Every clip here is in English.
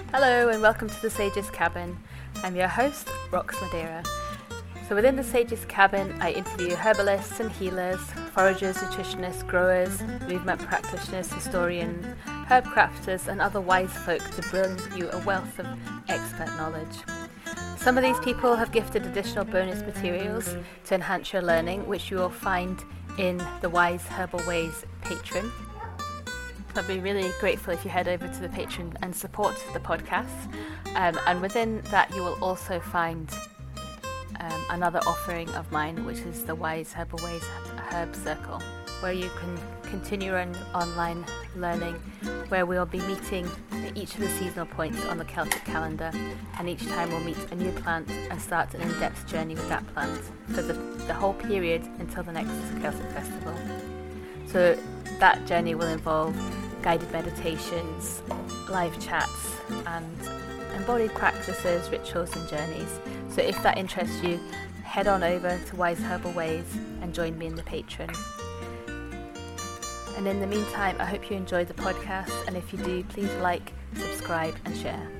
Hello and welcome to the Sage's Cabin. I'm your host, Rox Madeira. So within the Sage's Cabin, I interview herbalists and healers, foragers, nutritionists, growers, movement practitioners, historians, herb crafters and other wise folk to bring you a wealth of expert knowledge. Some of these people have gifted additional bonus materials to enhance your learning, which you will find in the Wise Herbal Ways Patreon. I'd be really grateful if you head over to the Patreon and support the podcast. And within that, you will also find another offering of mine, which is the Wise Herbal Ways Herb Circle, where you can continue your online learning, where we'll be meeting at each of the seasonal points on the Celtic calendar, and each time we'll meet a new plant and start an in-depth journey with that plant for the whole period until the next Celtic festival. So that journey will involve guided meditations, live chats, and embodied practices, rituals and journeys. So if that interests you, head on over to Wise Herbal Ways and join me in the Patreon. And in the meantime, I hope you enjoyed the podcast, and if you do, please like, subscribe and share.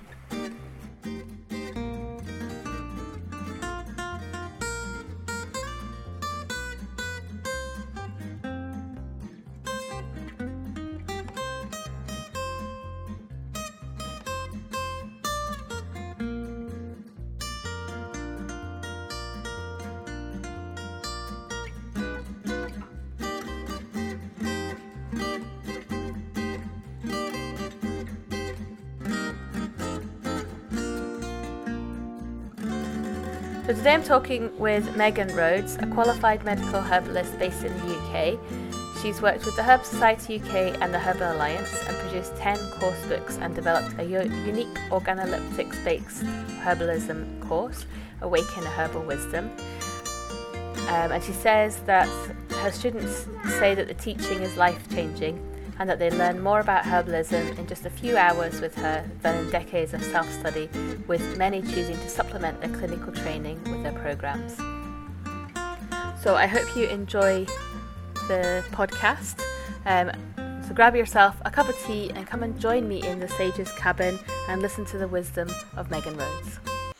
So today I'm talking with Megan Rhodes, a qualified medical herbalist based in the UK. She's worked with the Herb Society UK and the Herbal Alliance and produced 10 course books and developed a unique organoleptics-based herbalism course, Awaken a Herbal Wisdom. And she says that her students say that the teaching is life-changing and that they learn more about herbalism in just a few hours with her than in decades of self-study, with many choosing to supplement their clinical training with their programs. So I hope you enjoy the podcast. So grab yourself a cup of tea and come and join me in the Sage's Cabin and listen to the wisdom of Megan Rhodes.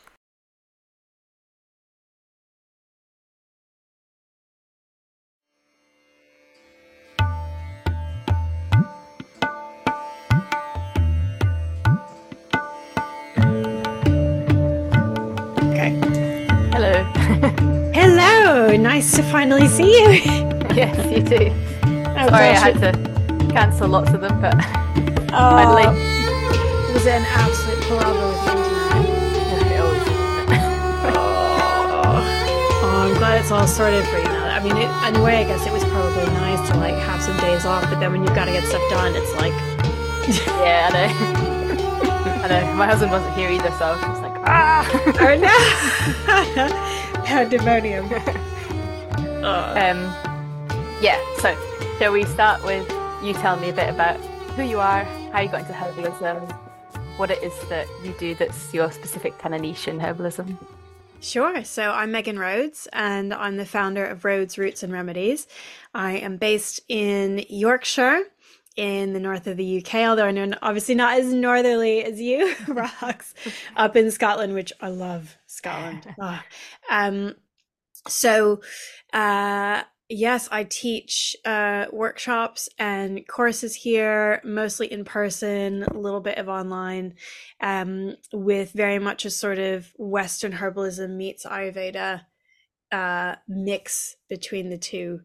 Hello. Hello, nice to finally see you. Yes, you too. Oh, Sorry, I gosh, had to cancel lots of them, but finally. it was an absolute palaver with the internet. It always is, isn't it? Oh, I'm glad it's all sorted for you now. I mean, in a way, I guess it was probably nice to like have some days off, but then when you've got to get stuff done, it's like, Yeah, I know. I know. My husband wasn't here either, so I was just like, oh no, pandemonium. Yeah, so shall we start with you telling me a bit about who you are, how you got into herbalism, what it is that you do that's your specific kind of niche in herbalism? Sure. So I'm Megan Rhodes, and I'm the founder of Rhodes Roots and Remedies. I am based in Yorkshire, in the north of the UK, although I know obviously not as northerly as you, Rox, up in Scotland, which I love Scotland. Yes, I teach workshops and courses here, mostly in person, a little bit of online, with very much a sort of Western herbalism meets Ayurveda mix between the two.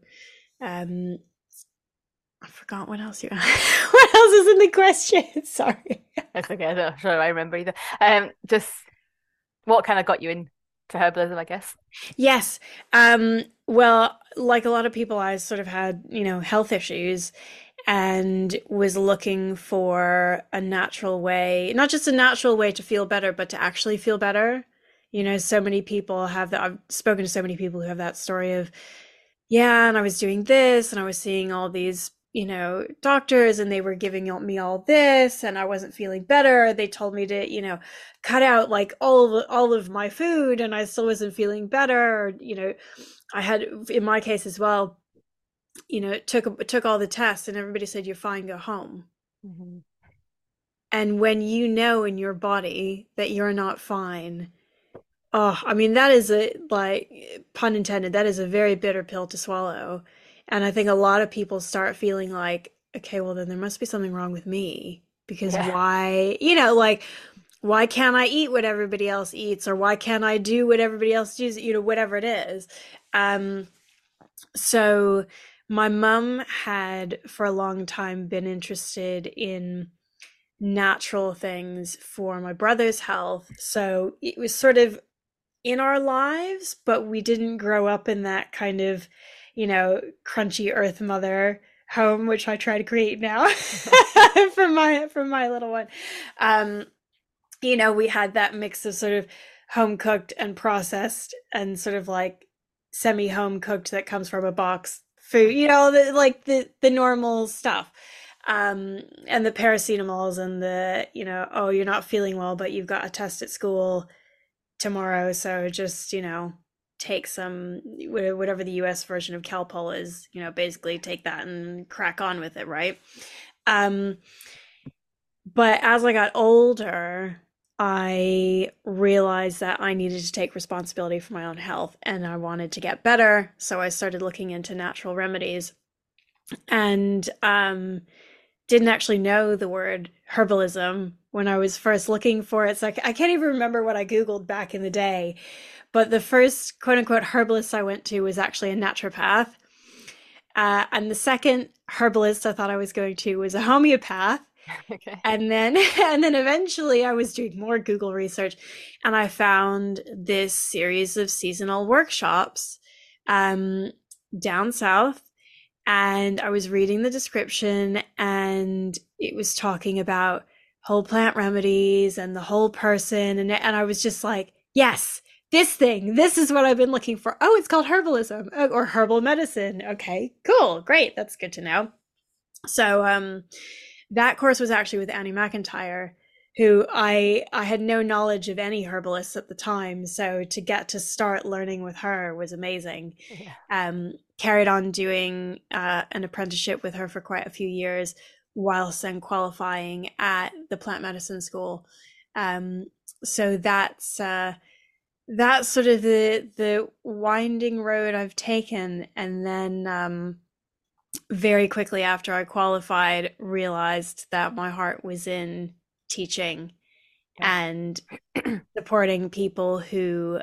I forgot what else what else is in the question? Sorry. That's okay, I'm not sure I remember either. Just what kind of got you into herbalism, I guess? Yes. Well, like a lot of people, I sort of had, health issues and was looking for a natural way, not just a natural way to feel better, but to actually feel better. So many people have that. I've spoken to so many people who have that story of, yeah, and I was doing this and I was seeing all these, doctors and they were giving me all this and I wasn't feeling better. They told me to, cut out like all of my food and I still wasn't feeling better. I had, in my case as well, took all the tests and everybody said, you're fine, go home. Mm-hmm. And when you know in your body that you're not fine, oh, I mean, that is a, like, pun intended, that is a very bitter pill to swallow. And I think a lot of people start feeling like, okay, well, then there must be something wrong with me. Because Yeah. why, like, why can't I eat what everybody else eats? Or why can't I do what everybody else does? Whatever it is. Um, so my mum had for a long time been interested in natural things for my brother's health. So it was sort of in our lives, but we didn't grow up in that kind of, crunchy earth mother home, which I try to create now for my little one. Um, we had that mix of sort of home cooked and processed and sort of like semi home cooked that comes from a box food, like the normal stuff. And the paracetamols and the, oh, you're not feeling well, but you've got a test at school tomorrow, so just, take some, whatever the US version of Calpol is, basically take that and crack on with it, right? Um, but as I got older, I realized that I needed to take responsibility for my own health and I wanted to get better. So I started looking into natural remedies and didn't actually know the word herbalism when I was first looking for it. So I can't even remember what I Googled back in the day. But the first quote unquote herbalist I went to was actually a naturopath. And the second herbalist I thought I was going to was a homeopath. Okay. And then and then eventually I was doing more Google research and I found this series of seasonal workshops down south, and I was reading the description and it was talking about whole plant remedies and the whole person, and I was just like, yes, this is what I've been looking for. Oh, it's called herbalism or herbal medicine. Okay, cool, great, that's good to know. So that course was actually with Annie McIntyre, who I had no knowledge of any herbalists at the time. So to get to start learning with her was amazing. Yeah. Carried on doing an apprenticeship with her for quite a few years, whilst then qualifying at the plant medicine school. So that's sort of the winding road I've taken, and then very quickly after I qualified, realized that my heart was in teaching Yeah. and supporting people who,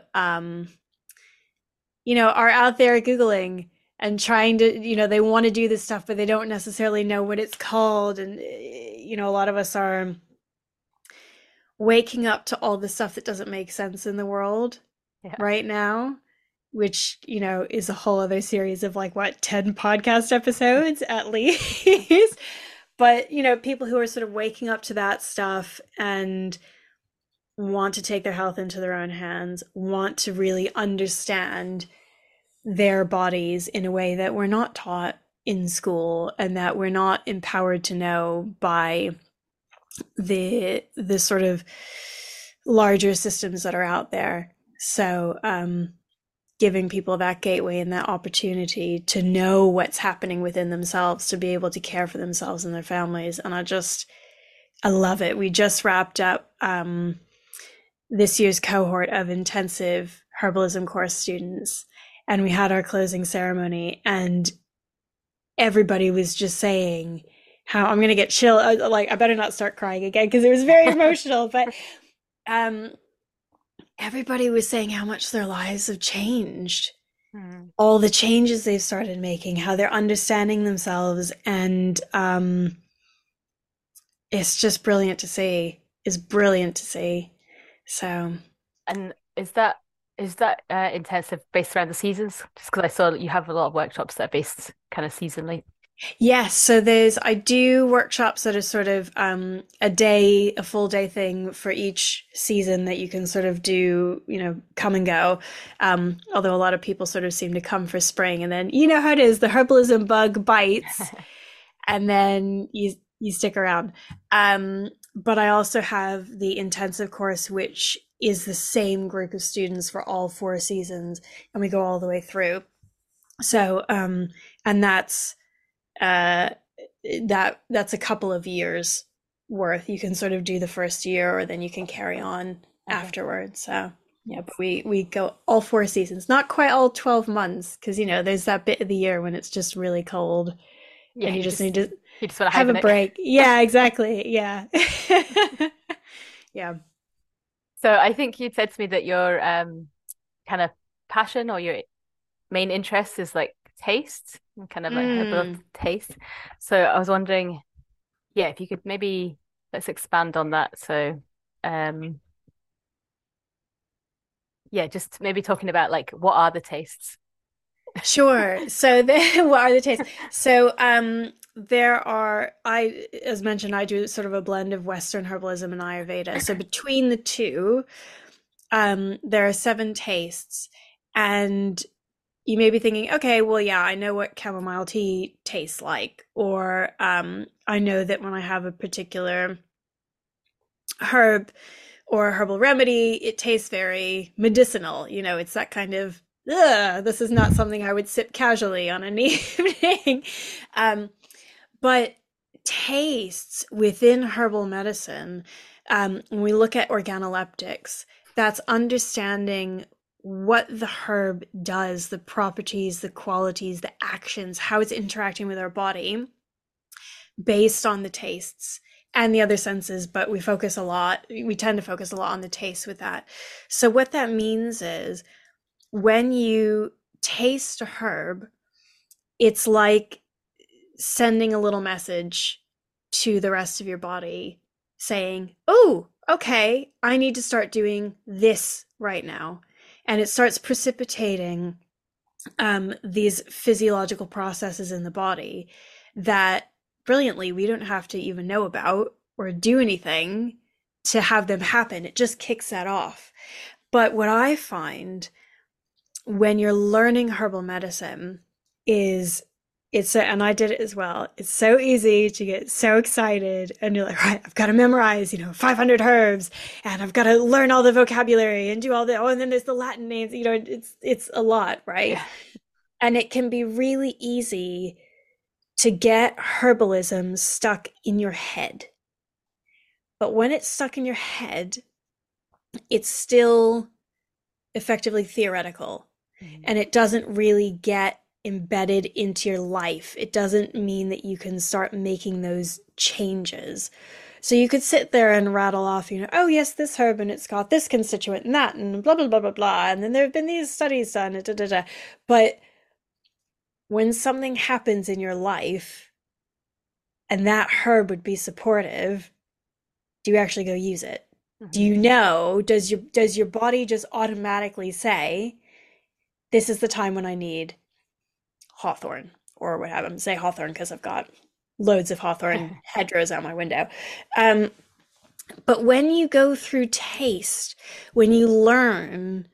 are out there Googling and trying to, they want to do this stuff, but they don't necessarily know what it's called. And, a lot of us are waking up to all the stuff that doesn't make sense in the world Yeah. right now, which, is a whole other series of like, what, 10 podcast episodes at least. But, people who are sort of waking up to that stuff and want to take their health into their own hands, want to really understand their bodies in a way that we're not taught in school and that we're not empowered to know by the sort of larger systems that are out there. So giving people that gateway and that opportunity to know what's happening within themselves, to be able to care for themselves and their families. And I love it. We just wrapped up this year's cohort of intensive herbalism course students, and we had our closing ceremony, and everybody was just saying how, I'm going to get chill. Like, I better not start crying again because it was very emotional, but everybody was saying how much their lives have changed, all the changes they've started making, how they're understanding themselves. And it's just brilliant to see. It's brilliant to see. So, And is that intensive based around the seasons? Just because I saw that you have a lot of workshops that are based kind of seasonally. yes, so I do workshops that are sort of a full day thing for each season that you can sort of do, come and go. Although a lot of people sort of seem to come for spring, and then you know how it is, the herbalism bug bites, and then you stick around. But I also have the intensive course, which is the same group of students for all 4 seasons, and we go all the way through. So, and that's a couple of years worth. You can sort of do the first year, or then you can carry on Okay. afterwards. So yeah, but we go all 4 seasons, not quite all 12 months, because there's that bit of the year when it's just really cold Yeah, and you just need to you just want to have a hibernate. break. Yeah, exactly. Yeah. Yeah. So I think you said to me that your kind of passion or your main interest is like taste and kind of like herbal Mm. taste. So I was wondering, yeah, if you could maybe let's expand on that. So um yeah, just maybe talking about like what are the tastes? Sure. So what are the tastes? So there are as mentioned, I do sort of a blend of Western herbalism and Ayurveda. So between the two, there are seven tastes. And you may be thinking, okay, well, yeah, I know what chamomile tea tastes like, or I know that when I have a particular herb or herbal remedy, it tastes very medicinal. It's that kind of, ugh, this is not something I would sip casually on an evening. Um, but tastes within herbal medicine, when we look at organoleptics, that's understanding what the herb does, the properties, the qualities, the actions, how it's interacting with our body based on the tastes and the other senses, but we tend to focus a lot on the taste with that. So what that means is when you taste a herb, it's like sending a little message to the rest of your body saying, oh, okay, I need to start doing this right now. And it starts precipitating these physiological processes in the body that brilliantly we don't have to even know about or do anything to have them happen. It just kicks that off. But what I find when you're learning herbal medicine is and I did it as well. It's so easy to get so excited and you're like, right, I've got to memorize, 500 herbs and I've got to learn all the vocabulary and do all the, and then there's the Latin names, it's a lot, right? Yeah. And it can be really easy to get herbalism stuck in your head. But when it's stuck in your head, it's still effectively theoretical and it doesn't really get embedded into your life. It doesn't mean that you can start making those changes. So you could sit there and rattle off, oh yes, this herb and it's got this constituent and that and blah blah blah blah blah. And then there have been these studies done, da, da, da. But when something happens in your life and that herb would be supportive, do you actually go use it? Do you know, does your body just automatically say, this is the time when I need hawthorn or what have I'm say hawthorn because I've got loads of hawthorn hedgerows out my window. But when you go through taste, when you learn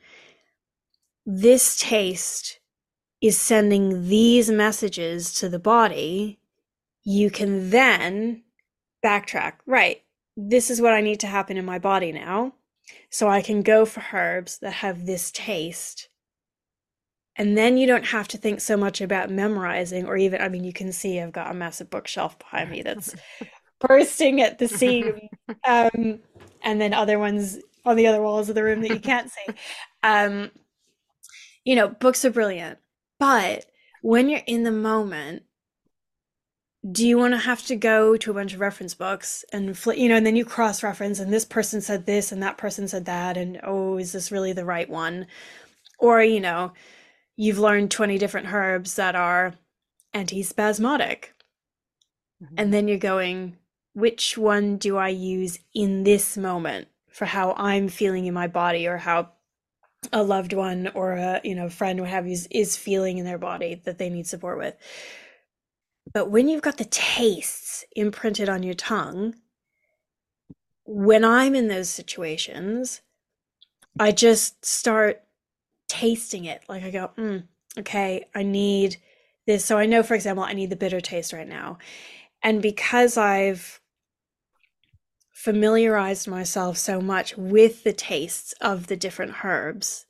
this taste is sending these messages to the body, you can then backtrack. Right, this is what I need to happen in my body now. So I can go for herbs that have this taste. And then you don't have to think so much about memorizing or even, I mean, you can see I've got a massive bookshelf behind me that's bursting at the seam. And then other ones on the other walls of the room that you can't see. Books are brilliant. But when you're in the moment, do you want to have to go to a bunch of reference books and and then you cross-reference and this person said this and that person said that and oh, is this really the right one? Or, you've learned 20 different herbs that are anti-spasmodic. And then you're going, which one do I use in this moment for how I'm feeling in my body or how a loved one or a friend, what have you, is feeling in their body that they need support with. But when you've got the tastes imprinted on your tongue, when I'm in those situations, I just start tasting it. Like I go, okay, I need this. So I know, for example, I need the bitter taste right now. And because I've familiarized myself so much with the tastes of the different herbs,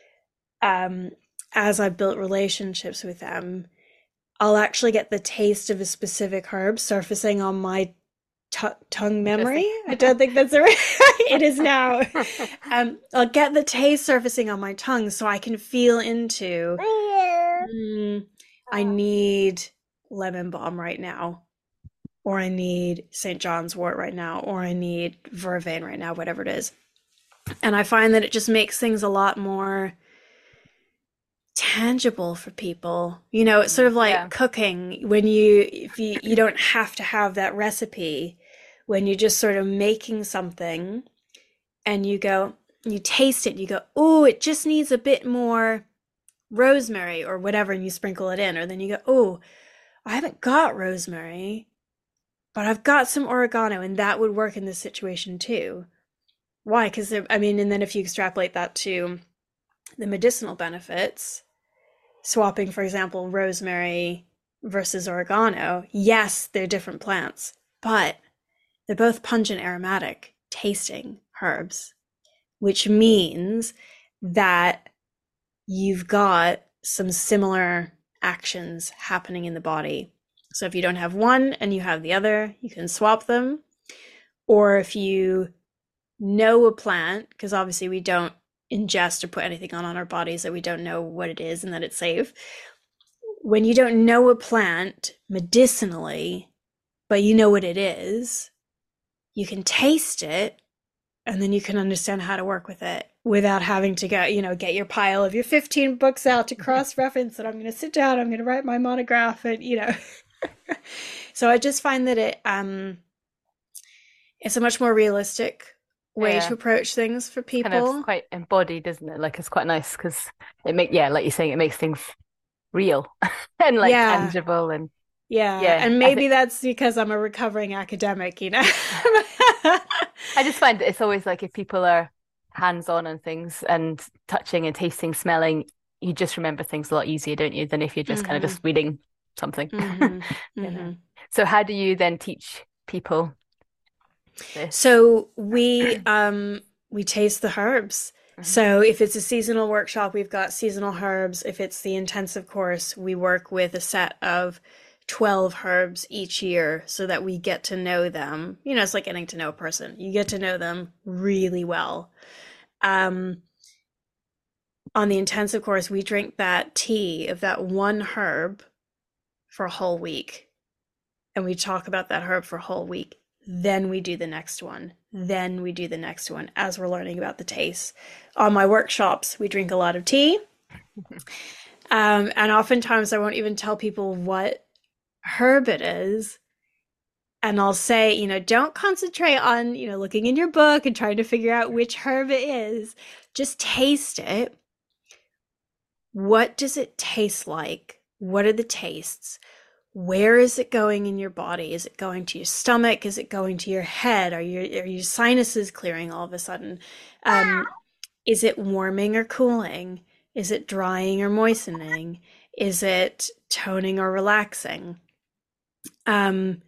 as I've built relationships with them, I'll actually get the taste of a specific herb surfacing on my tongue memory. Interesting. I don't think that's a it is now. I'll get the taste surfacing on my tongue so I can feel into, mm, I need lemon balm right now, or I need St. John's wort right now, or I need vervain right now, whatever it is. And I find that it just makes things a lot more tangible for people. You know, it's sort of like Yeah. cooking when if you don't have to have that recipe, when you're just sort of making something and you taste it, you go, oh, it just needs a bit more rosemary or whatever, and you sprinkle it in. Or then you go, oh, I haven't got rosemary, but I've got some oregano, and that would work in this situation too. Why? Because, I mean, and then if you extrapolate that to the medicinal benefits, swapping, for example, rosemary versus oregano, yes, they're different plants, but they're both pungent, aromatic tasting herbs, which means that you've got some similar actions happening in the body. So if you don't have one and you have the other, you can swap them. Or if you know a plant, because obviously we don't ingest or put anything on our bodies that we don't know what it is and that it's safe. When you don't know a plant medicinally, but you know what it is, you can taste it, and then you can understand how to work with it without having to go, get your pile of your 15 books out to cross-reference, and I'm going to sit down, I'm going to write my monograph, and. So I just find that it's a much more realistic way Yeah. to approach things for Kind of people. quite embodied, isn't it? Like it's quite nice because yeah, like you're saying, it makes things real and like Yeah. tangible and Yeah. yeah, And I maybe think that's because I'm a recovering academic. I just find it's always like if people are hands-on on things and touching and tasting, smelling, you just remember things a lot easier, don't you, than if you're just kind of Hmm. just reading something, Hmm. you know. Hmm. So how do you then teach people this? So we taste the herbs. Mhm. So if it's a seasonal workshop, we've got seasonal herbs. If it's the intensive course, we work with a set of 12 herbs each year so that we get to know them. It's like getting to know a person. You get to know them really well. Um, on the intensive course, we drink that tea of that one herb for a whole week, and we talk about that herb for a whole week. Then we do the next one. Then we do the next one as we're learning about the taste. On my workshops, we drink a lot of tea. And oftentimes I won't even tell people what herb it is. And I'll say, don't concentrate on, looking in your book and trying to figure out which herb it is. Just taste it. What does it taste like? What are the tastes? Where is it going in your body? Is it going to your stomach? Is it going to your head? Are your sinuses clearing all of a sudden? Is it warming or cooling? Is it drying or moistening? Is it toning or relaxing? Um,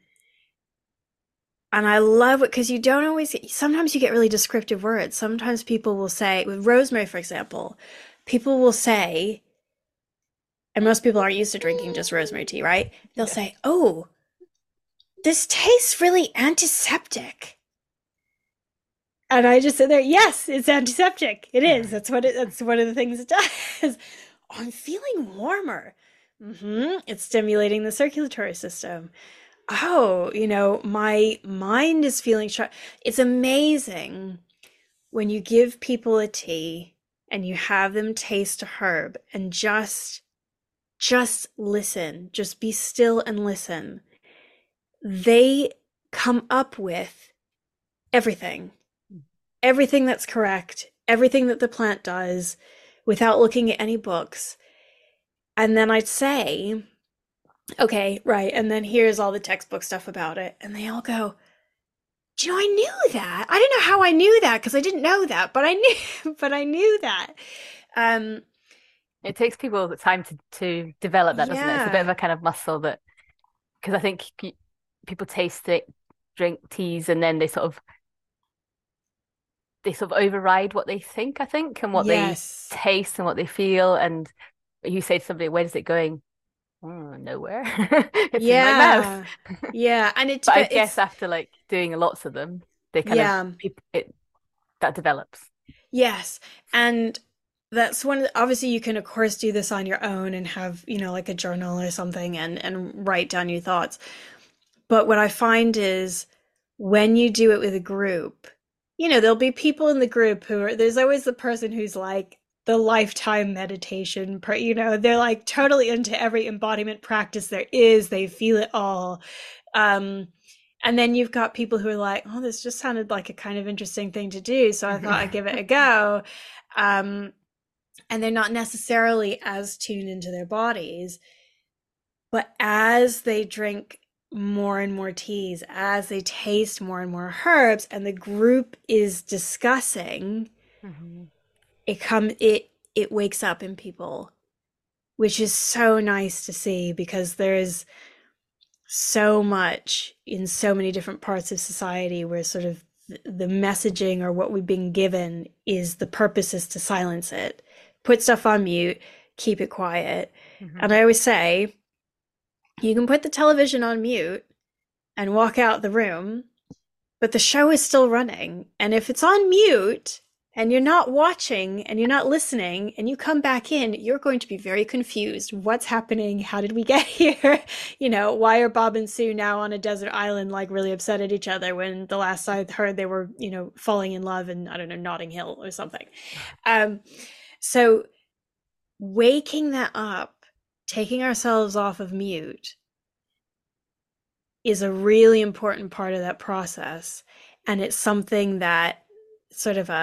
and I love it because you don't always, sometimes you get really descriptive words. Sometimes people will say, with rosemary, for example, people will say, and most people aren't used to drinking just rosemary tea, right? They'll Yeah. say, oh, this tastes really antiseptic. And I just sit there, yes, it's antiseptic. It is. That's one of the things it does. Oh, I'm feeling warmer. It's stimulating the circulatory system. Oh, my mind is feeling sharp. It's amazing when you give people a tea and you have them taste a herb and just listen, just be still and listen. They come up with everything, everything that's correct, everything that the plant does without looking at any books. And then I'd say, okay, right. And then here's all the textbook stuff about it. And they all go, do you know, I knew that. I didn't know how I knew that because I didn't know that, but I knew, but I knew that. Um, It takes people the time to develop that, doesn't it? It's a bit of yeah. a kind of muscle that because I think people taste it, drink teas, and then they sort of override what they think, I think, and what they Yes. taste and what they feel. And you say to somebody, where's it going? nowhere. It's in my mouth. Yeah. Yeah. And it But I depends. guess after like doing lots of them, they kind of Yeah. it that develops. Yes. And that's obviously you can of course do this on your own and have, like a journal or something and write down your thoughts. But what I find is when you do it with a group, there'll be people in the group there's always the person who's like the lifetime meditation, they're like totally into every embodiment practice there is. They feel it all. Um, and then you've got people who are like, oh, this just sounded like a kind of interesting thing to do. So I thought I'd give it a go. Um, and they're not necessarily as tuned into their bodies. But as they drink more and more teas, as they taste more and more herbs, and the group is discussing, Mhm. it wakes up in people, which is so nice to see because there's so much in so many different parts of society where sort of the messaging or what we've been given is the purpose is to silence it, put stuff on mute, keep it quiet. And Mhm. I always say, you can put the television on mute and walk out the room, but the show is still running. And if it's on mute and you're not watching and you're not listening and you come back in, you're going to be very confused. What's happening? How did we get here? Why are Bob and Sue now on a desert island, like really upset at each other when the last I heard they were, falling in love in, I don't know, Notting Hill or something. So waking that up, taking ourselves off of mute is a really important part of that process. And it's something that sort of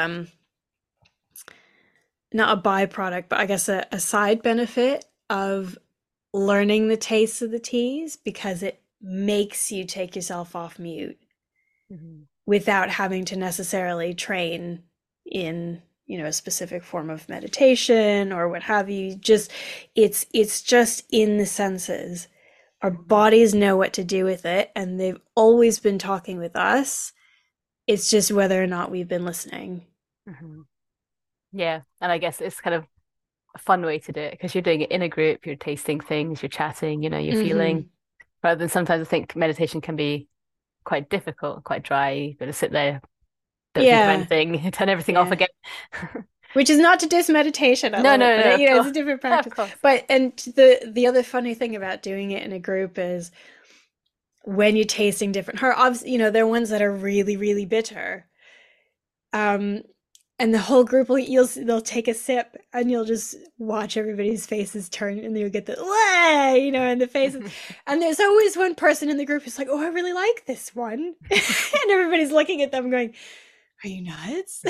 not a byproduct, but I guess a side benefit of learning the tastes of the teas because it makes you take yourself off mute Mhm. without having to necessarily train in a specific form of meditation or what have you. Just it's just in the senses. Our Mhm. bodies know what to do with it, and they've always been talking with us. It's just whether or not we've been listening. Mhm. Yeah, and I guess it's kind of a fun way to do it because you're doing it in a group, you're tasting things, you're chatting, you're feeling. Hmm. Rather than sometimes I think meditation can be quite difficult, quite dry. You got to sit there, don't think of Yeah, anything, turn everything off yeah. again. Which is not to diss meditation. I No, love it, no, but no, of it's course, a different of practice. course. But and the other funny thing about doing it in a group is when you're tasting different herbs, there are ones that are really, really bitter. Um, and the whole group they'll take a sip and you'll just watch everybody's faces turn and you'll get the "Wah!" In the faces. And there's always one person in the group who's like, oh, I really like this one. And everybody's looking at them going, are you nuts?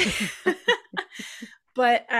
But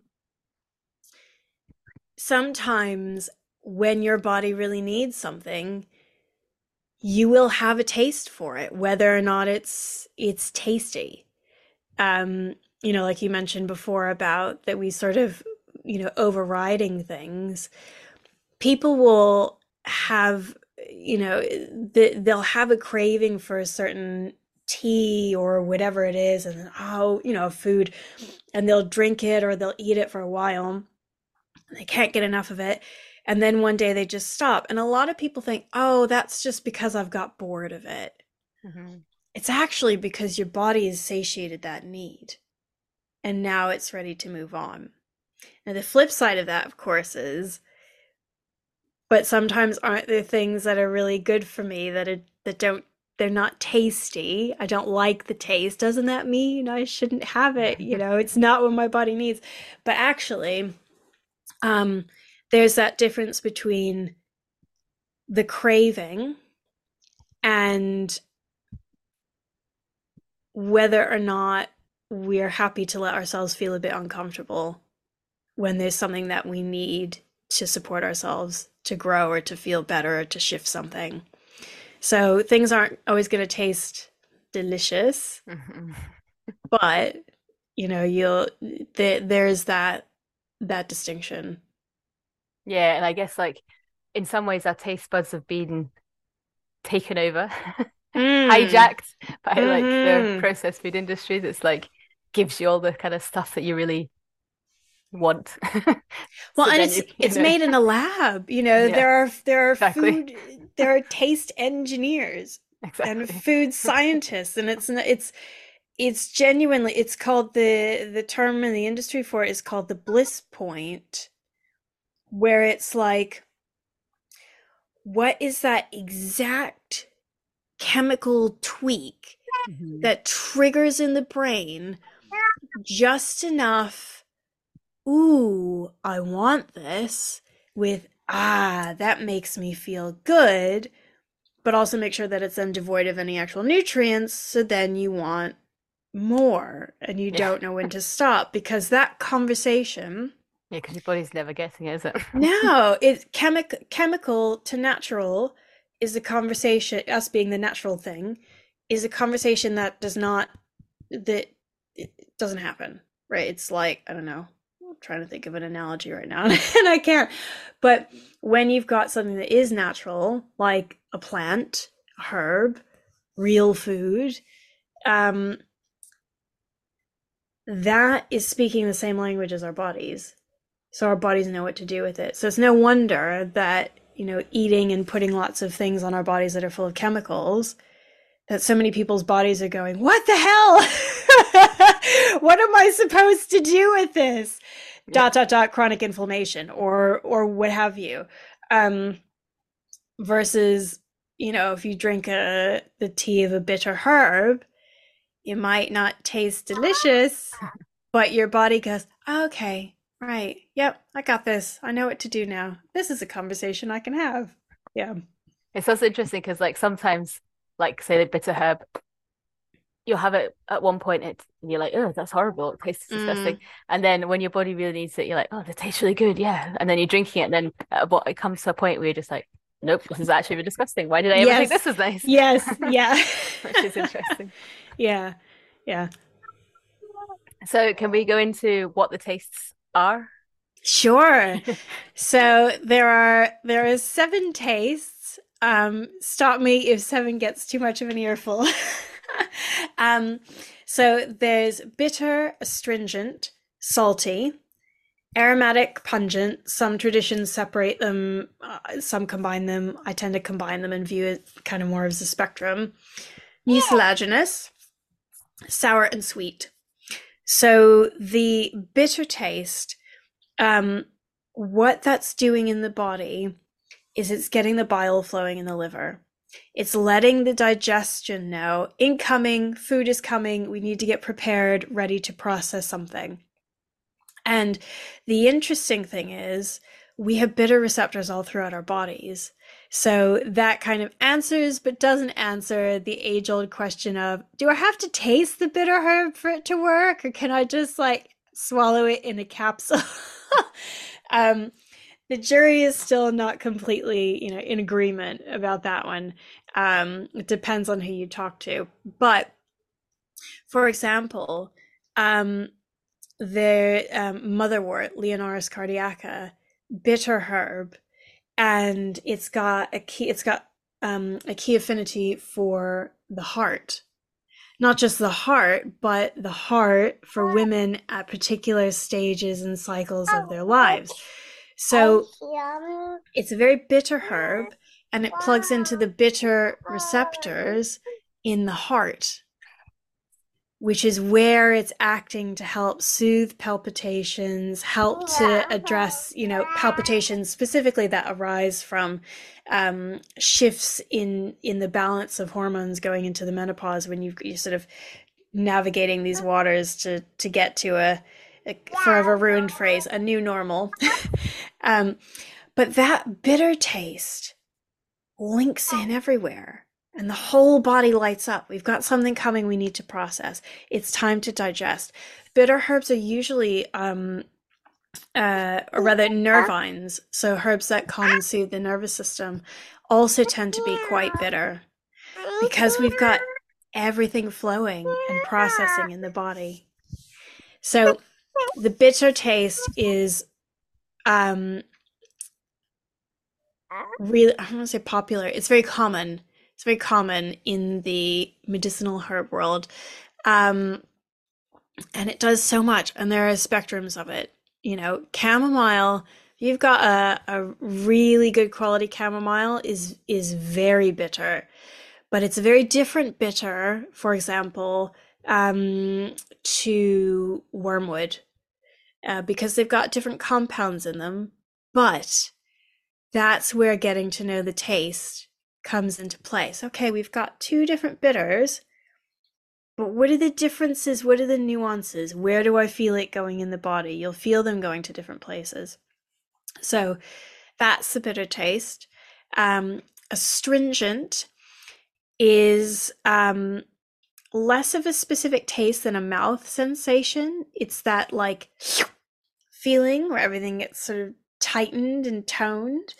sometimes when your body really needs something, you will have a taste for it, whether or not it's tasty. um like you mentioned before about that we sort of overriding things. People will have they'll have a craving for a certain tea or whatever it is, and food, and they'll drink it or they'll eat it for a while. They can't get enough of it, and then one day they just stop. And a lot of people think, oh, that's just because I've got bored of it. Mhm. It's actually because your body has satiated that need and now it's ready to move on. Now, the flip side of that, of course, is, but sometimes aren't there things that are really good for me they're not tasty. I don't like the taste. Doesn't that mean I shouldn't have it? It's not what my body needs. But actually, um, there's that difference between the craving and whether or not we're happy to let ourselves feel a bit uncomfortable when there's something that we need to support ourselves to grow or to feel better or to shift something. So things aren't always going to taste delicious, Mhm. but there's that distinction. Yeah, and I guess like in some ways our taste buds have been taken over, Mm. hijacked by like the Mm-hmm. processed food industry that's like gives you all the kind of stuff that you really want. Well, So and then it's made in a lab. yeah, There are exactly. there are taste engineers and Exactly. food scientists, and it's genuinely, it's called, the term in the industry for it is called the bliss point, where it's like, what is that exact chemical tweak Mhm. that triggers in the brain just enough, ooh, I want this, with, that makes me feel good, but also make sure that it's then devoid of any actual nutrients, so then you want more and you Yeah. don't know when to stop, because that conversation, Yeah, because your body's never getting it, is it? no, it's chemical to natural, is a conversation, us being the natural thing, is a conversation that does not, that it doesn't happen, right? It's like, I don't know, I'm trying to think of an analogy right now and I can't. But when you've got something that is natural, like a plant, a herb, real food, um, that is speaking the same language as our bodies. So our bodies know what to do with it. So it's no wonder that, eating and putting lots of things on our bodies that are full of chemicals, that so many people's bodies are going, what the hell? What am I supposed to do with this? Yeah. Dot dot dot, chronic inflammation, or what have you. Um, Versus, if you drink the tea of a bitter herb, it might not taste delicious, but your body goes, okay, right, yep, I got this. I know what to do now. This is a conversation I can have. Yeah. It's also interesting because like sometimes, like say the bitter herb, you'll have it at one point and you're like, oh, that's horrible. It tastes disgusting. Mm, And then when your body really needs it, you're like, oh, that tastes really good. Yeah. And then you're drinking it. And then it comes to a point where you're just like, nope, this is actually really disgusting. Why did I ever think yes. this was nice? Yes. Yeah. Which is interesting. Yeah. Yeah. So can we go into what the tastes are? Sure. So there is seven tastes. Stop me if seven gets too much of an earful. um, so there's bitter, astringent, salty, aromatic, pungent. Some traditions separate them, some combine them. I tend to combine them and view it kind of more as a spectrum. Mucilaginous, sour, and sweet. So the bitter taste, um, what that's doing in the body is it's getting the bile flowing in the liver. It's letting the digestion know, incoming, food is coming, we need to get prepared, ready to process something. And the interesting thing is, we have bitter receptors all throughout our bodies. So that kind of answers, but doesn't answer the age old question of, do I have to taste the bitter herb for it to work? Or can I just like swallow it in a capsule? um, the jury is still not completely, in agreement about that one. It depends on who you talk to. But for example, um, the motherwort, Leonoris cardiaca, bitter herb, and it's got a key affinity for the heart. Not just the heart, but the heart for women at particular stages and cycles of their lives. So it's a very bitter herb, and it plugs into the bitter receptors in the heart, which is where it's acting to help soothe palpitations, help to address, palpitations specifically that arise from shifts in the balance of hormones going into the menopause, when you're sort of navigating these waters to get to a forever ruined phrase, a new normal. um, but that bitter taste links in everywhere. And the whole body lights up. We've got something coming we need to process. It's time to digest. Bitter herbs are usually, or rather, nervines. So herbs that calm and soothe the nervous system also tend to be quite bitter, because we've got everything flowing and processing in the body. So the bitter taste is really, I don't want to say popular. It's very common. It's very common in the medicinal herb world. And it does so much, and there are spectrums of it. chamomile, you've got a really good quality chamomile is very bitter, but it's a very different bitter, for example, to wormwood, because they've got different compounds in them. But that's where getting to know the taste comes into place. Okay, we've got two different bitters, but what are the differences? What are the nuances? Where do I feel it going in the body? You'll feel them going to different places. So that's the bitter taste. Astringent is less of a specific taste than a mouth sensation. It's that like feeling where everything gets sort of tightened and toned.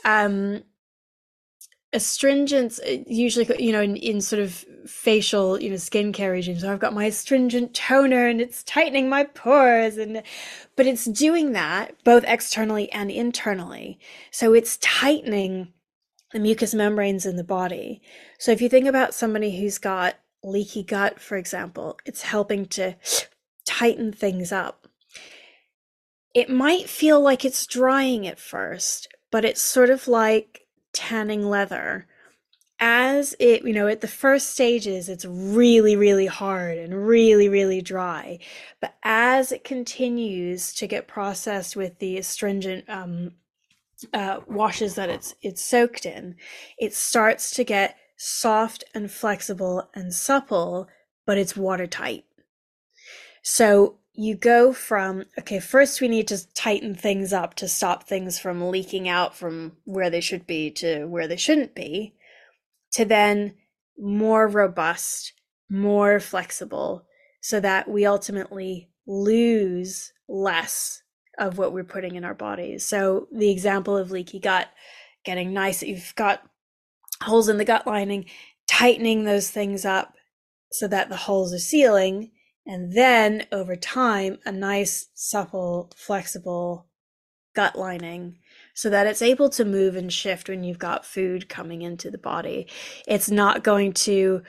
Astringents usually, in sort of facial, skincare regimes. So I've got my astringent toner and it's tightening my pores, but it's doing that both externally and internally. So it's tightening the mucous membranes in the body. So if you think about somebody who's got leaky gut, for example, it's helping to tighten things up. It might feel like it's drying at first, but it's sort of like tanning leather. As it, at the first stages, it's really, really hard and really, really dry. But as it continues to get processed with the astringent washes that it's soaked in, it starts to get soft and flexible and supple, but it's watertight. So you go from, okay, first we need to tighten things up to stop things from leaking out from where they should be to where they shouldn't be, to then more robust, more flexible, so that we ultimately lose less of what we're putting in our bodies. So the example of leaky gut, getting nice, you've got holes in the gut lining, tightening those things up so that the holes are sealing. And then over time, a nice, supple, flexible gut lining so that it's able to move and shift when you've got food coming into the body. It's not going to,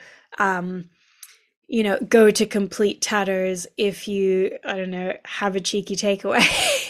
go to complete tatters if you, have a cheeky takeaway.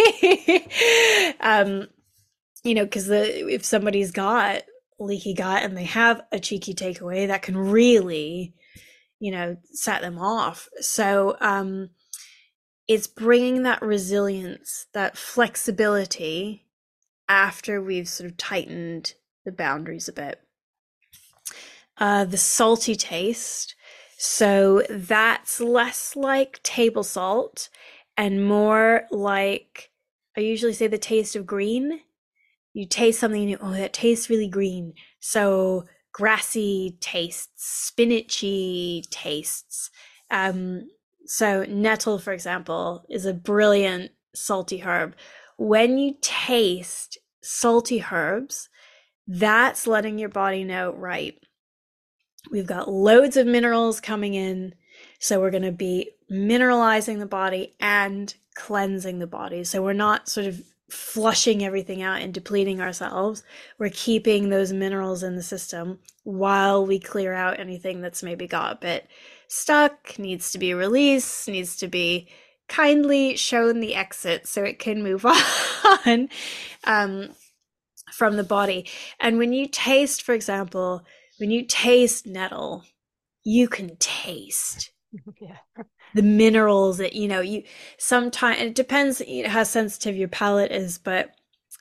Because if somebody's got leaky gut and they have a cheeky takeaway, that can really set them off. So it's bringing that resilience, that flexibility after we've sort of tightened the boundaries a bit. The salty taste, so that's less like table salt and more like, I usually say, the taste of green. You taste something and that tastes really green. So grassy tastes, spinachy tastes. So nettle, for example, is a brilliant salty herb. When you taste salty herbs, that's letting your body know, right, we've got loads of minerals coming in, so we're going to be mineralizing the body and cleansing the body. So we're not sort of flushing everything out and depleting ourselves. We're keeping those minerals in the system while we clear out anything that's maybe got a bit stuck, needs to be released, needs to be kindly shown the exit so it can move on from the body. And when you taste, for example, when you taste nettle, you can taste the minerals that, you sometimes, it depends how sensitive your palate is, but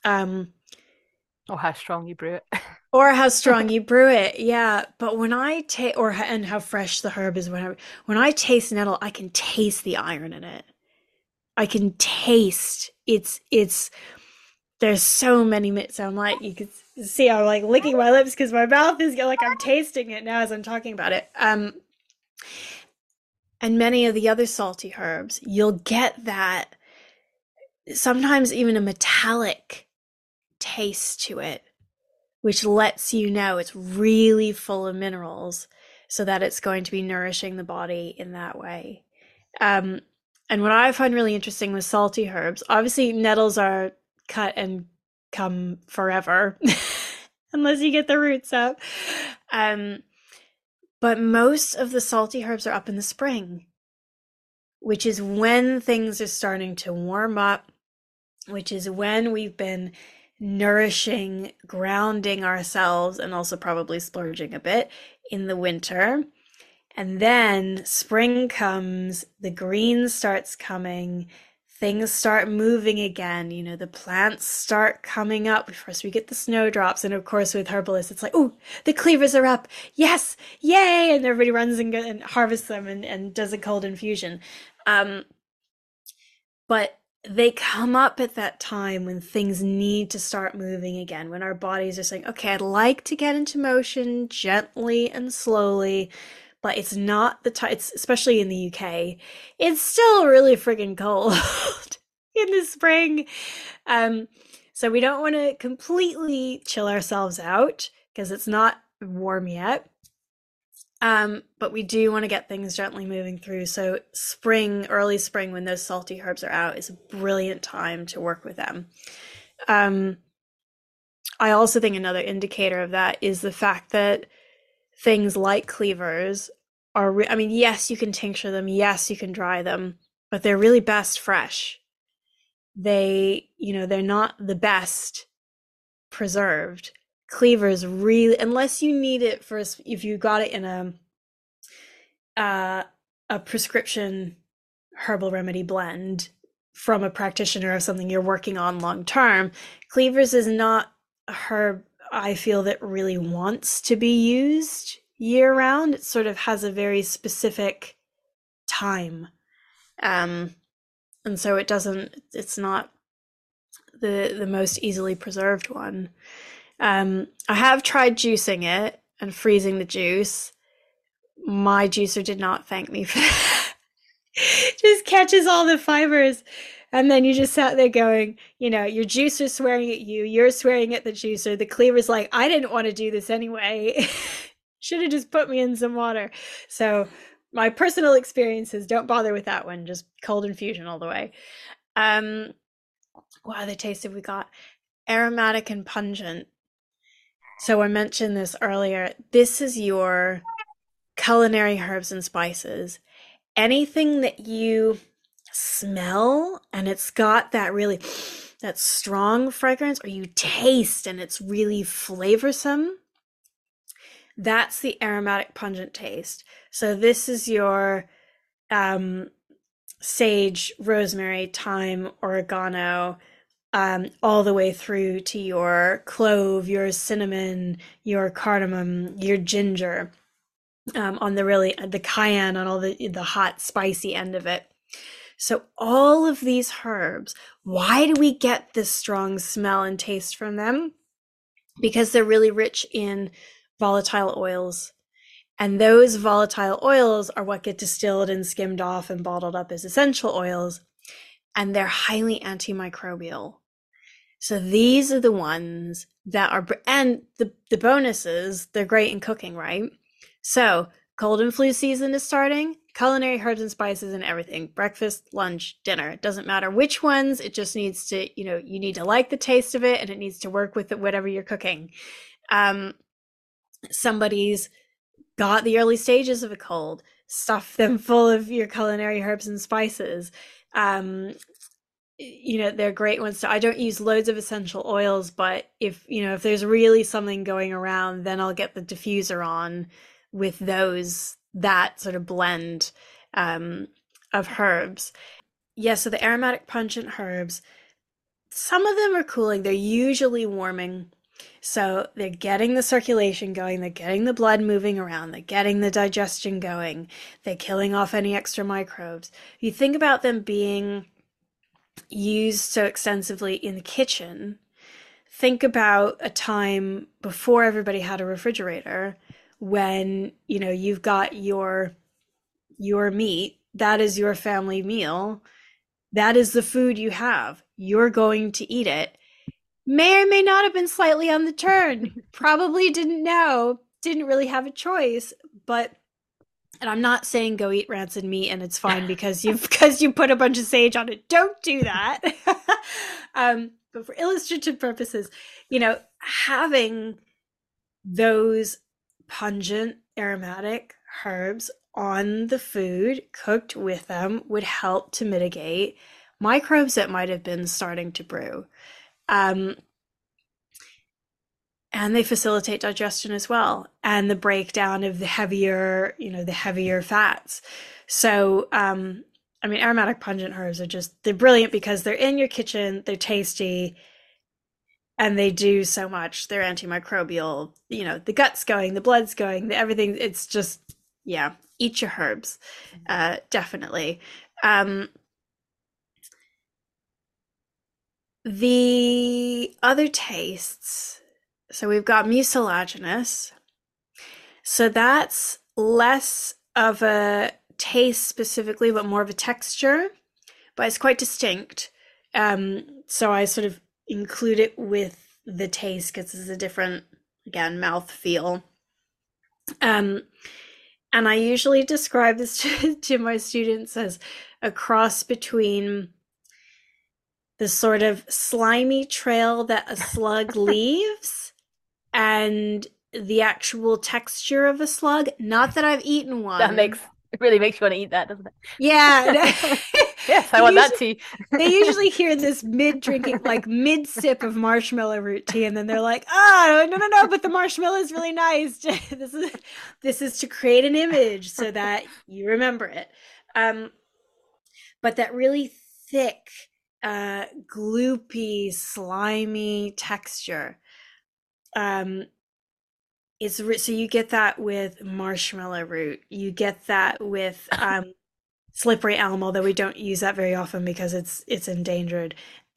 or how strong you brew it. Or how strong you brew it, yeah. But when I taste, and how fresh the herb is, when I taste nettle, I can taste the iron in it. I can taste it's. There's so many. So I'm like, you can see I'm like licking my lips because my mouth is like I'm tasting it now as I'm talking about it. And many of the other salty herbs, you'll get that sometimes even a metallic taste to it, which lets you know it's really full of minerals so that it's going to be nourishing the body in that way. And what I find really interesting with salty herbs, obviously nettles are cut and come forever unless you get the roots up. But most of the salty herbs are up in the spring, which is when things are starting to warm up. which is when we've been nourishing, grounding ourselves, and also probably splurging a bit in the winter. And then spring comes, the green starts coming, things start moving again. The plants start coming up. First, we get the snowdrops. And of course, with herbalists, it's like, oh, the cleavers are up. Yes, yay. And everybody runs and harvests them and does a cold infusion. But they come up at that time when things need to start moving again, when our bodies are saying, okay, I'd like to get into motion gently and slowly. But it's not the time, especially in the UK, it's still really friggin' cold in the spring. So we don't want to completely chill ourselves out because it's not warm yet. But we do want to get things gently moving through. So spring, early spring, when those salty herbs are out, is a brilliant time to work with them. I also think another indicator of that is the fact that things like cleavers are, yes, you can tincture them, yes, you can dry them, but they're really best fresh. They're not the best preserved. Cleavers really, unless you need it for, if you got it in a prescription herbal remedy blend from a practitioner of something you're working on long term, cleavers is not a herb I feel that really wants to be used year round. It sort of has a very specific time. And so it's not the most easily preserved one. I have tried juicing it and freezing the juice. My juicer did not thank me for that. Just catches all the fibers. And then you just sat there going, your juicer's swearing at you, you're swearing at the juicer. The cleaver's like, I didn't want to do this anyway. Should have just put me in some water. So my personal experiences, don't bother with that one. Just cold infusion all the way. What other taste have we got? Aromatic and pungent. So I mentioned this earlier. This is your culinary herbs and spices. Anything that you smell and it's got that strong fragrance, or you taste and it's really flavorsome, that's the aromatic pungent taste. So this is your sage, rosemary, thyme, oregano, all the way through to your clove, your cinnamon, your cardamom, your ginger, on the cayenne, on all the hot spicy end of it. So all of these herbs, why do we get this strong smell and taste from them? Because they're really rich in volatile oils. And those volatile oils are what get distilled and skimmed off and bottled up as essential oils. And they're highly antimicrobial. So these are the ones that are, and the bonuses, they're great in cooking, right? So cold and flu season is starting. Culinary herbs and spices and everything, breakfast, lunch, dinner, it doesn't matter which ones. It just needs to, you need to like the taste of it, and it needs to work with it, whatever you're cooking. Somebody's got the early stages of a cold, stuff them full of your culinary herbs and spices. They're great ones. I don't use loads of essential oils, but if there's really something going around, then I'll get the diffuser on with that sort of blend of herbs. So the aromatic pungent herbs, some of them are cooling. They're usually warming. So they're getting the circulation going. They're getting the blood moving around. They're getting the digestion going. They're killing off any extra microbes. You think about them being used so extensively in the kitchen. Think about a time before everybody had a refrigerator, when you've got your meat, that is your family meal, that is the food you have, you're going to eat it. May or may not have been slightly on the turn, probably didn't know, didn't really have a choice, and I'm not saying go eat rancid meat and it's fine because you put a bunch of sage on it. Don't do that. But for illustrative purposes, having those pungent aromatic herbs on the food, cooked with them, would help to mitigate microbes that might have been starting to brew. Um, and they facilitate digestion as well, and the breakdown of the heavier, the heavier fats. So, I mean, aromatic pungent herbs they're brilliant because they're in your kitchen, they're tasty, and they do so much. They're antimicrobial, the gut's going, the blood's going, everything. It's just, yeah, eat your herbs, definitely. The other tastes, so we've got mucilaginous. So that's less of a taste specifically, but more of a texture, but it's quite distinct. So I sort of include it with the taste because it's a different, again, mouth feel. And I usually describe this to my students as a cross between the sort of slimy trail that a slug leaves and the actual texture of a slug. Not that I've eaten one. It really makes you want to eat that, doesn't it? Yeah. Yes, I want that tea. They usually hear this mid-drinking, like mid-sip of marshmallow root tea, and then they're like, "Oh, no, but the marshmallow is really nice." This is to create an image so that you remember it. But that really thick, gloopy, slimy texture. So you get that with marshmallow root. You get that with slippery elm, although we don't use that very often because it's endangered.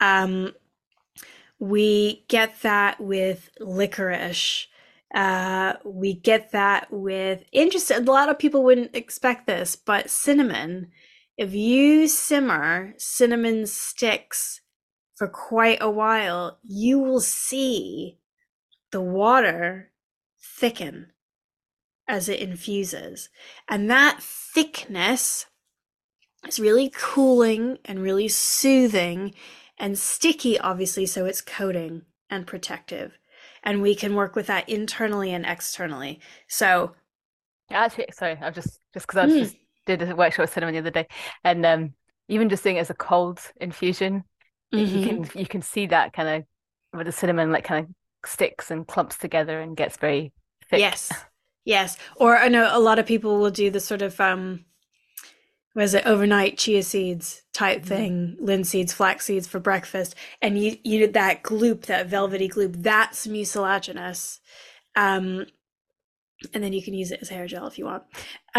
We get that with licorice. We get that with, interesting, a lot of people wouldn't expect this, but cinnamon. If you simmer cinnamon sticks for quite a while, you will see the water thicken as it infuses. And that thickness is really cooling and really soothing and sticky, obviously, so it's coating and protective. And we can work with that internally and externally. So actually, sorry, I've just because I just did a workshop with cinnamon the other day, and even just doing it as a cold infusion, you can see that kind of where the cinnamon like kind of sticks and clumps together and gets very thick. Yes. Or I know a lot of people will do the sort of overnight chia seeds type thing, linseeds, flax seeds for breakfast, and you did that gloop, that velvety gloop, that's mucilaginous. And then you can use it as hair gel if you want.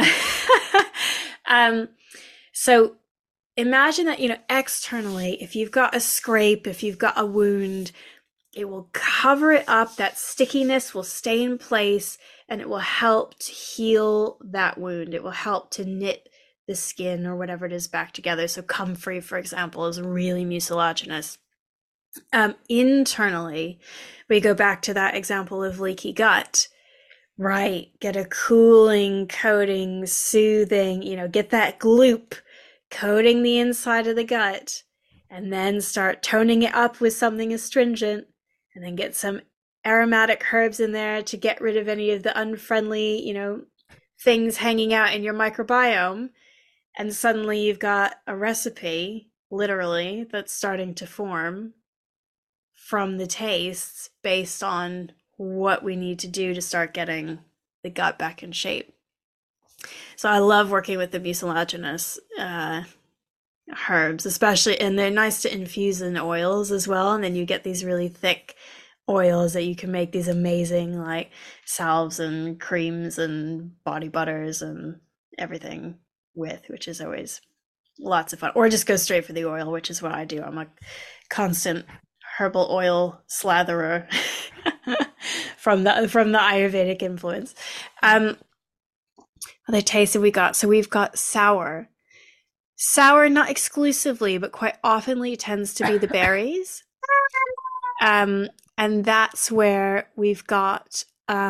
So imagine that, externally, if you've got a scrape, if you've got a wound, it will cover it up. That stickiness will stay in place and it will help to heal that wound. It will help to knit the skin or whatever it is back together. So comfrey, for example, is really mucilaginous. Internally, we go back to that example of leaky gut. Right, get a cooling, coating, soothing, get that gloop coating the inside of the gut, and then start toning it up with something astringent, and then get some aromatic herbs in there to get rid of any of the unfriendly, things hanging out in your microbiome. And suddenly you've got a recipe, literally, that's starting to form from the tastes based on what we need to do to start getting the gut back in shape. So I love working with the mucilaginous herbs, especially, and they're nice to infuse in oils as well. And then you get these really thick oils that you can make these amazing like salves and creams and body butters and everything with, which is always lots of fun. Or just go straight for the oil, which is what I do. I'm a constant herbal oil slatherer from the Ayurvedic influence. Other tastes that we got. So we've got sour. Sour, not exclusively, but quite oftenly tends to be the berries. And that's where we've got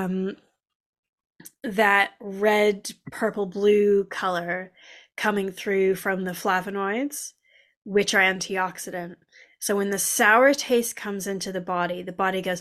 that red, purple, blue color coming through from the flavonoids, which are antioxidant. So when the sour taste comes into the body goes,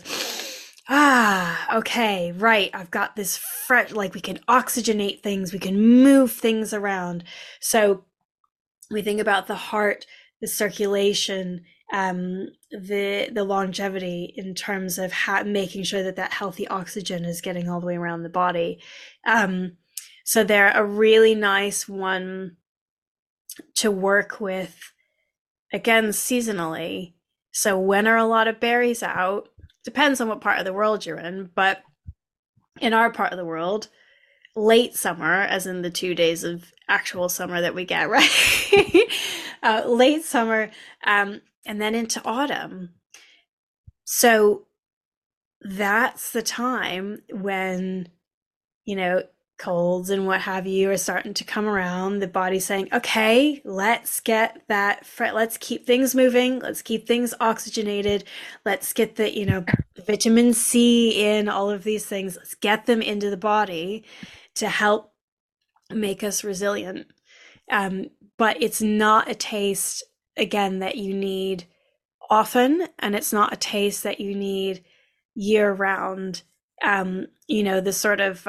okay, right, I've got this fresh, like we can oxygenate things, we can move things around. So we think about the heart, the circulation, the longevity in terms of making sure that that healthy oxygen is getting all the way around the body. So they're a really nice one to work with, again, seasonally. So when are a lot of berries out? Depends on what part of the world you're in, but in our part of the world, late summer, as in the 2 days of actual summer that we get, right? Late summer, and then into autumn. So that's the time when, colds and what have you are starting to come around. The body's saying, okay, let's get let's keep things moving. Let's keep things oxygenated. Let's get the, vitamin C in, all of these things. Let's get them into the body to help make us resilient. But it's not a taste, again, that you need often, and it's not a taste that you need year round. The sort of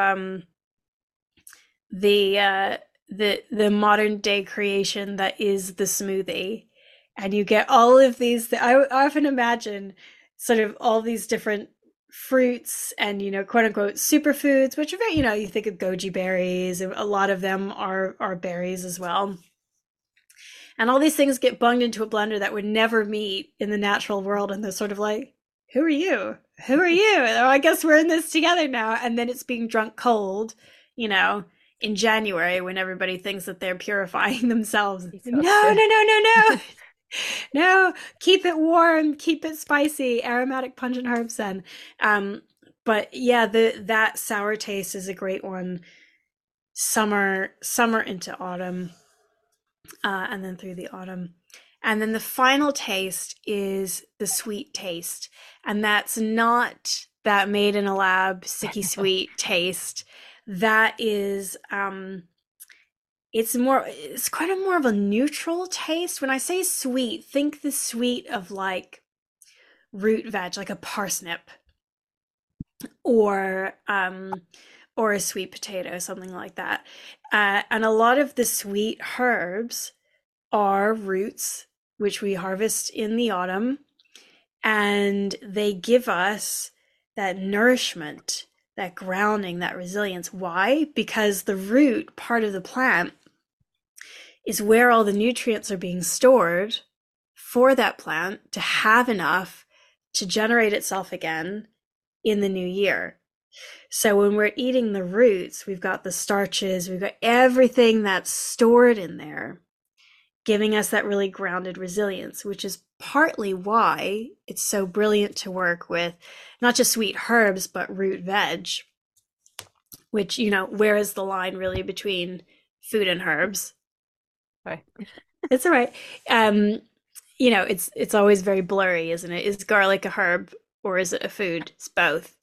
the modern day creation that is the smoothie, and you get all of these. I often imagine sort of all these different fruits and quote unquote superfoods, which are very, you think of goji berries, and a lot of them are berries as well. And all these things get bunged into a blender that would never meet in the natural world, and they're sort of like, who are you? Who are you? Oh, I guess we're in this together now. And then it's being drunk cold, in January when everybody thinks that they're purifying themselves. No. No, keep it warm, keep it spicy, aromatic, pungent herbs then. But yeah, that sour taste is a great one. Summer into autumn, and then through the autumn. And then the final taste is the sweet taste. And that's not that made in a lab, sicky sweet taste. That is, it's quite a more of a neutral taste. When I say sweet, think the sweet of like root veg, like a parsnip, or a sweet potato, something like that. And a lot of the sweet herbs are roots, which we harvest in the autumn, and they give us that nourishment, that grounding, that resilience. Why? Because the root part of the plant is where all the nutrients are being stored for that plant to have enough to generate itself again in the new year. So when we're eating the roots, we've got the starches, we've got everything that's stored in there, giving us that really grounded resilience, which is partly why it's so brilliant to work with not just sweet herbs, but root veg, which, where is the line really between food and herbs? Right. It's all right. It's always very blurry, isn't it? Is garlic a herb or is it a food? It's both,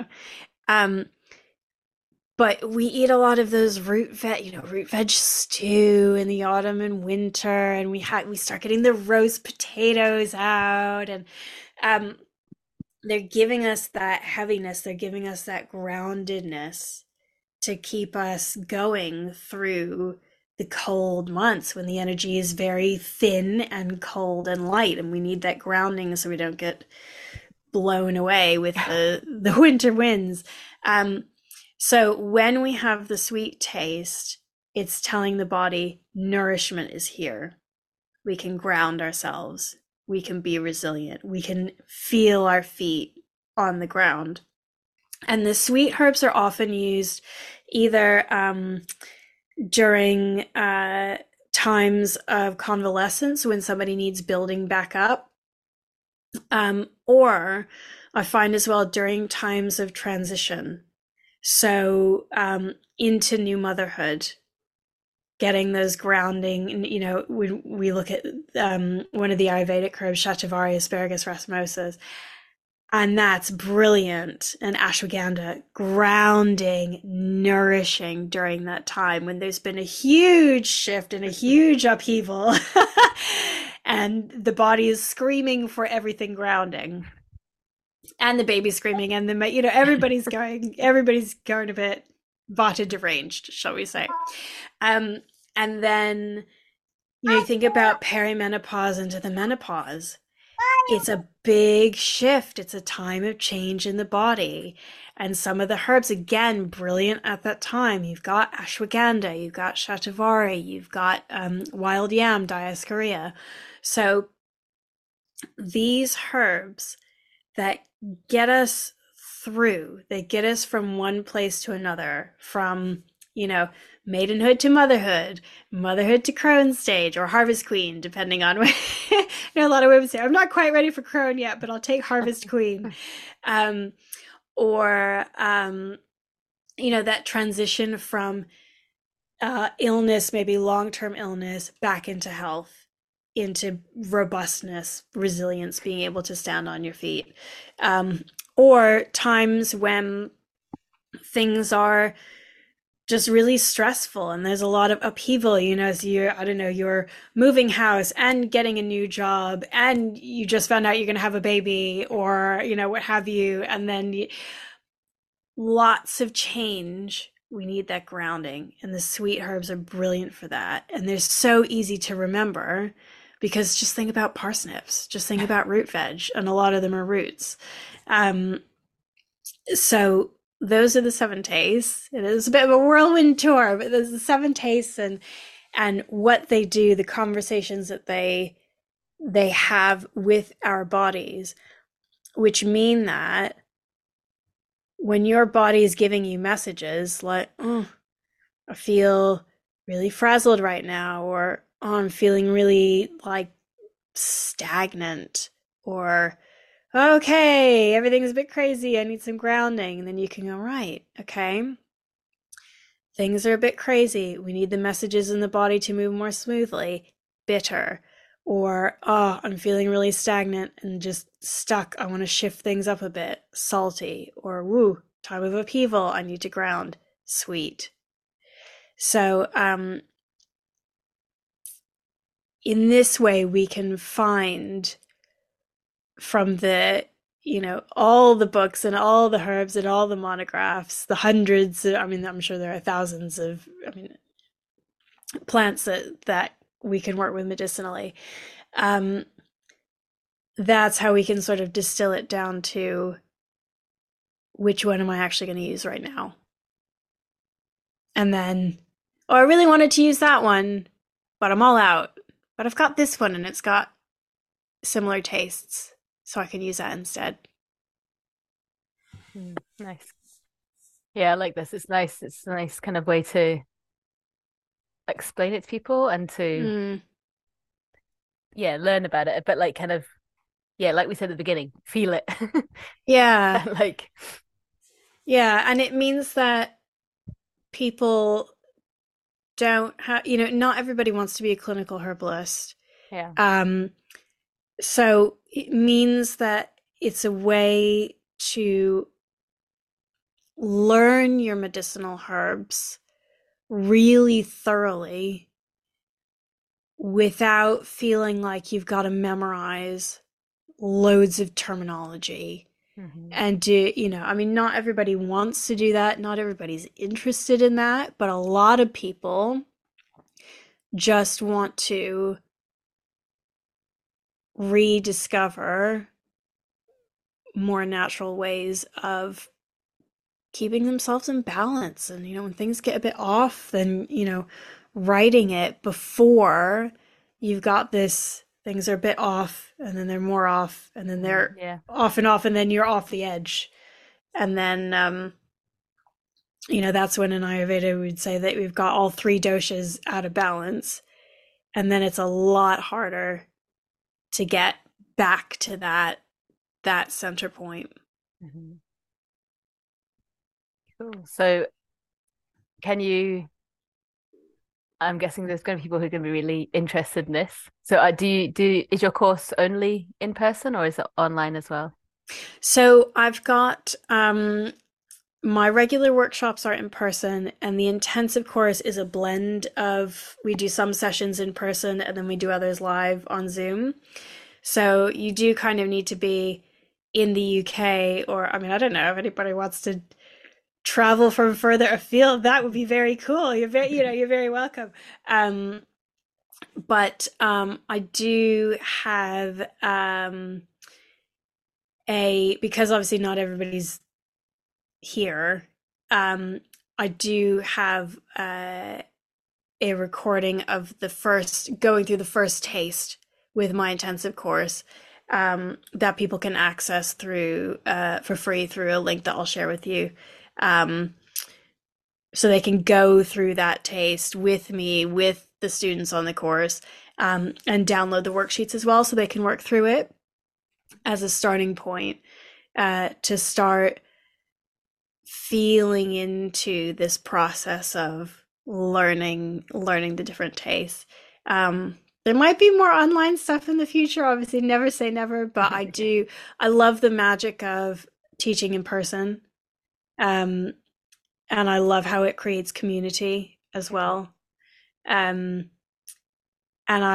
But we eat a lot of those root veg stew in the autumn and winter, and we start getting the roast potatoes out, and they're giving us that heaviness, they're giving us that groundedness to keep us going through the cold months when the energy is very thin and cold and light, and we need that grounding so we don't get blown away with the winter winds. So when we have the sweet taste, it's telling the body nourishment is here. We can ground ourselves. We can be resilient. We can feel our feet on the ground. And the sweet herbs are often used either during times of convalescence when somebody needs building back up, or I find as well during times of transition. So into new motherhood, getting those grounding, we look at one of the Ayurvedic herbs, Shatavari, Asparagus racemosus, and that's brilliant. And ashwagandha, grounding, nourishing during that time when there's been a huge shift and a huge upheaval and the body is screaming for everything grounding. And the baby's screaming, and everybody's going a bit vata deranged, shall we say. And then You think about perimenopause into the menopause. It's a big shift. It's a time of change in the body. And some of the herbs, again, brilliant at that time. You've got ashwagandha, you've got shatavari, you've got wild yam, diascorea. So these herbs that get us through, they get us from one place to another, from, maidenhood to motherhood, motherhood to crone stage or harvest queen, depending on what. A lot of women say, I'm not quite ready for crone yet, but I'll take harvest queen. Or that transition from illness, maybe long-term illness, back into health, into robustness, resilience, being able to stand on your feet. Or times when things are just really stressful and there's a lot of upheaval, so you're moving house and getting a new job and you just found out you're going to have a baby or, what have you. And then lots of change. We need that grounding, and the sweet herbs are brilliant for that. And they're so easy to remember because just think about parsnips, just think about root veg, and a lot of them are roots. So those are the 7 tastes. It is a bit of a whirlwind tour, but there's the 7 tastes and what they do, the conversations that they have with our bodies, which mean that when your body is giving you messages like, oh, I feel really frazzled right now, or oh, I'm feeling really like stagnant, or okay, everything's a bit crazy, I need some grounding. And then you can go, right, okay, things are a bit crazy. We need the messages in the body to move more smoothly. Bitter. Or, oh, I'm feeling really stagnant and just stuck. I want to shift things up a bit. Salty. Or, woo, time of upheaval. I need to ground. Sweet. So, in this way, we can find from the, all the books and all the herbs and all the monographs, the hundreds, I'm sure there are thousands of, plants that we can work with medicinally. That's how we can sort of distill it down to which one am I actually going to use right now? And then, oh, I really wanted to use that one, but I'm all out. But I've got this one and it's got similar tastes, so I can use that instead. Nice. Yeah, I like this. It's nice. It's a nice kind of way to explain it to people and to learn about it. But like kind of, like we said at the beginning, feel it. Yeah. Like, yeah, and it means that people don't have, not everybody wants to be a clinical herbalist. Yeah. So it means that it's a way to learn your medicinal herbs really thoroughly without feeling like you've got to memorize loads of terminology. And do, not everybody wants to do that. Not everybody's interested in that, but a lot of people just want to rediscover more natural ways of keeping themselves in balance. And, when things get a bit off, then, writing it before you've got this, things are a bit off and then they're more off and then they're off and then you're off the edge. And then, that's when in Ayurveda we'd say that we've got all 3 doshas out of balance. And then it's a lot harder to get back to that center point. Cool. So I'm guessing there's going to be people who are going to be really interested in this. So is your course only in person or is it online as well? So I've got my regular workshops are in person, and the intensive course is a blend of, we do some sessions in person and then we do others live on Zoom. So you do kind of need to be in the UK, or I don't know if anybody wants to travel from further afield. That would be very cool. You're very welcome. But I do have because obviously not everybody's here. I do have a recording of the first going through the first taste with my intensive course, that people can access through for free through a link that I'll share with you. Um, so they can go through that taste with me, with the students on the course, and download the worksheets as well so they can work through it as a starting point, to start feeling into this process of learning the different tastes. There might be more online stuff in the future. Obviously, never say never, but I love the magic of teaching in person. Um, and I love how it creates community as well. Um, and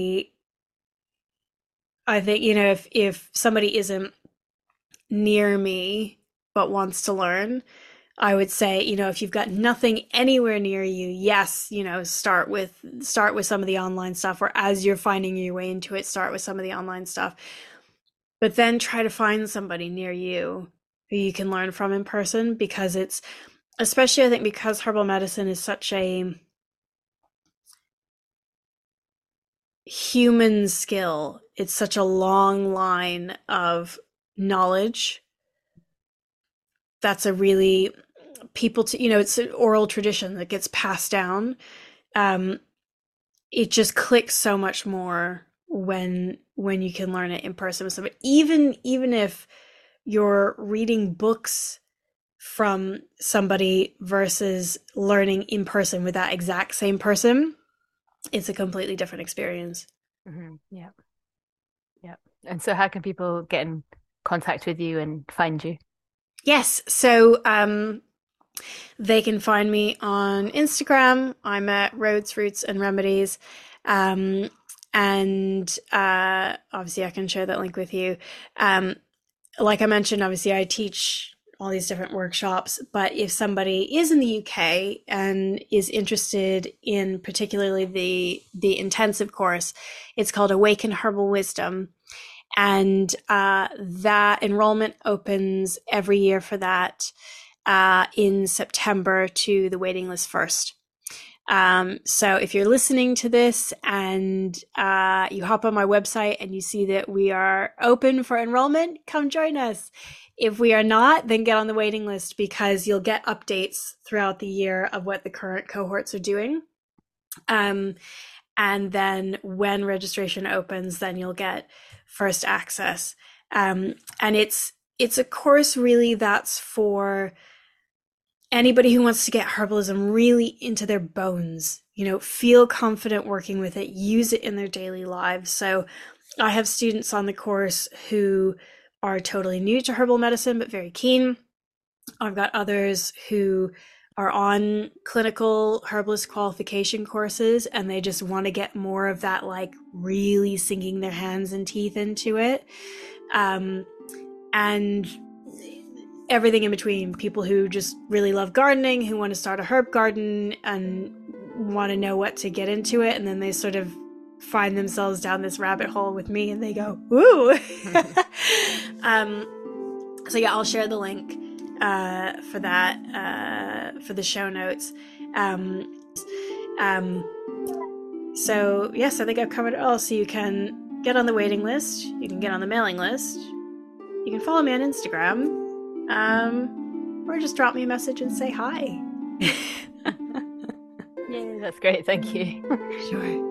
I think, if somebody isn't near me but wants to learn, I would say, if you've got nothing anywhere near you, yes, start with some of the online stuff, or as you're finding your way into it, start with some of the online stuff. But then try to find somebody near you who you can learn from in person, because it's, especially I think because herbal medicine is such a human skill, it's such a long line of knowledge. That's a really it's an oral tradition that gets passed down. um it just clicks so much more when you can learn it in person with somebody, even if you're reading books from somebody versus learning in person with that exact same person. It's a completely different experience. Yeah. Yeah. And so how can people get in contact with you and find you? Yes, so they can find me on Instagram. I'm at Rhodes Roots and Remedies. And obviously, I can share that link with you. Like I mentioned, obviously, I teach all these different workshops. But if somebody is in the UK and is interested in particularly the intensive course, it's called Awaken Herbal Wisdom. And that enrollment opens every year for that in September to the waiting list first. So if you're listening to this and you hop on my website and you see that we are open for enrollment, come join us. If we are not, then get on the waiting list, because you'll get updates throughout the year of what the current cohorts are doing. And then when registration opens, then you'll get first access. And it's a course really that's for anybody who wants to get herbalism really into their bones, feel confident working with it, use it in their daily lives. So I have students on the course who are totally new to herbal medicine, but very keen. I've got others who are on clinical herbalist qualification courses and they just want to get more of that, like really sinking their hands and teeth into it. And everything in between, people who just really love gardening, who want to start a herb garden and want to know what to get into it, and then they sort of find themselves down this rabbit hole with me and they go, ooh. So yeah, I'll share the link for that for the show notes. So yes, I think I've covered it all. So you can get on the waiting list, you can get on the mailing list, you can follow me on Instagram, or just drop me a message and say hi. Yeah, that's great. Thank you. Sure.